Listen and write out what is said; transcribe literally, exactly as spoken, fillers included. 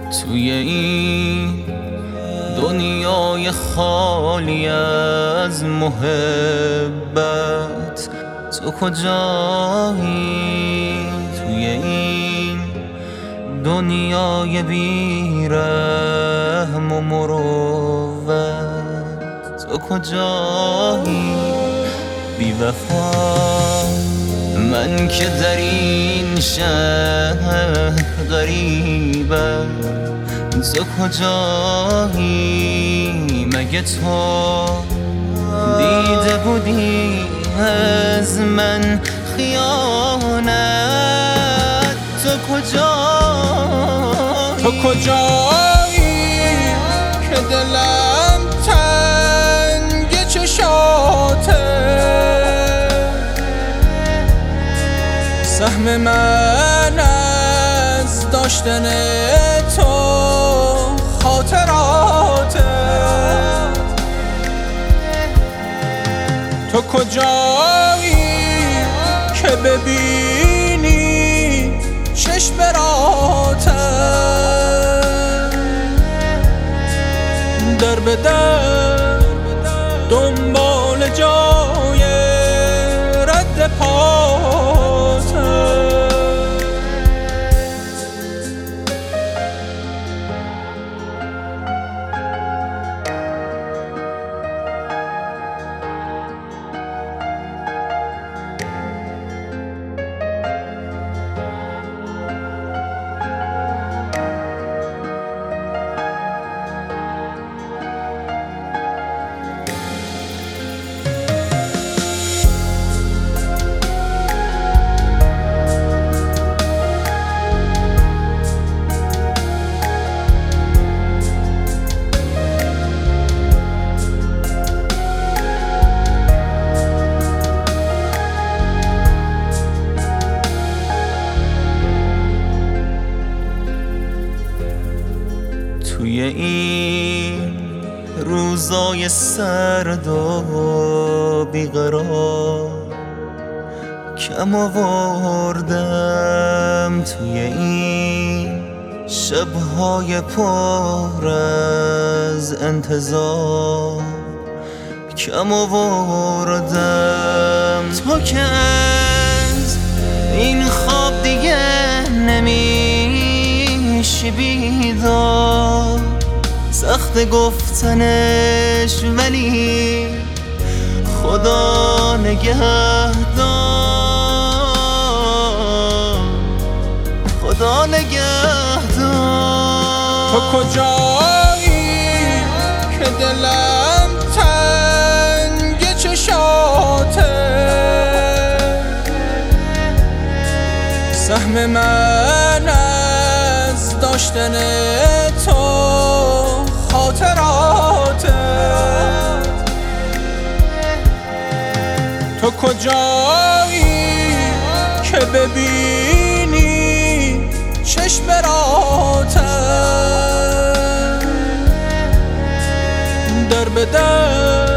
توی این دنیای خالی از محبت تو کجایی؟ توی این دنیای بی رحم و مروت تو کجایی؟ بی وفا من که در این شهر غریبم، تو کجایی؟ مگه تو دیده بودی از من خیانت؟ تو کجایی؟ تو کجایی که دلم تنگ چشاته؟ سهم من از داشتن تو خاطراته. تو کجایی که ببینی چشم راتم در به در دنبال جای رد پاتم. توی این روزای سرد و بیقرار کم آوردم، توی این شبهای پر از انتظار کم آوردم. تو که از این خواب دیگه نمیشی بیدار، سخت گفتنش ولی خدا نگهدار، خدا نگهدار. تو کجایی که دلم تنگ چشاته؟ سهم من از داشتن تو خاطراته. تو کجایی که ببینی چشم راتم در به در